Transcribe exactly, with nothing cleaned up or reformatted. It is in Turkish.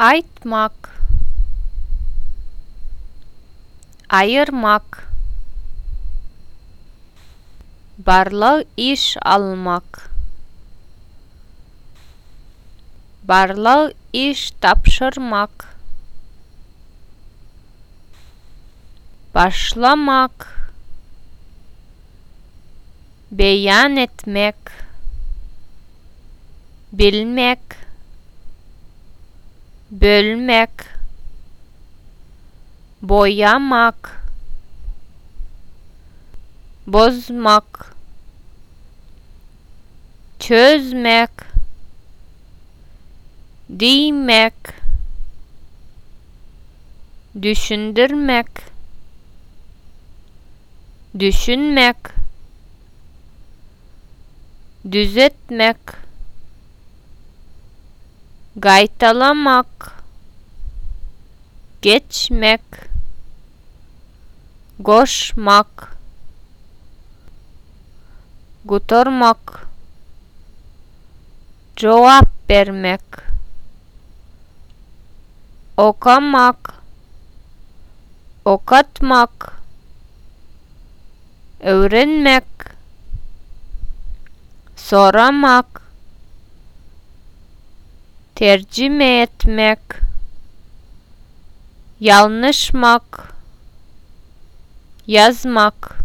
Aytmak, ayırmak, barlığı iş almak, barlığı iş tapşırmak, başlamak, beyan etmek, bilmek, bölmek, boyamak, bozmak, çözmek, diymek, düşündürmek, düşünmek, düzeltmek, gaytalamak, geçmek, koşmak, götürmek, cevap vermek, okumak, okutmak, öğrenmek, soramak, tercüme etmek, yanlışmak, yazmak,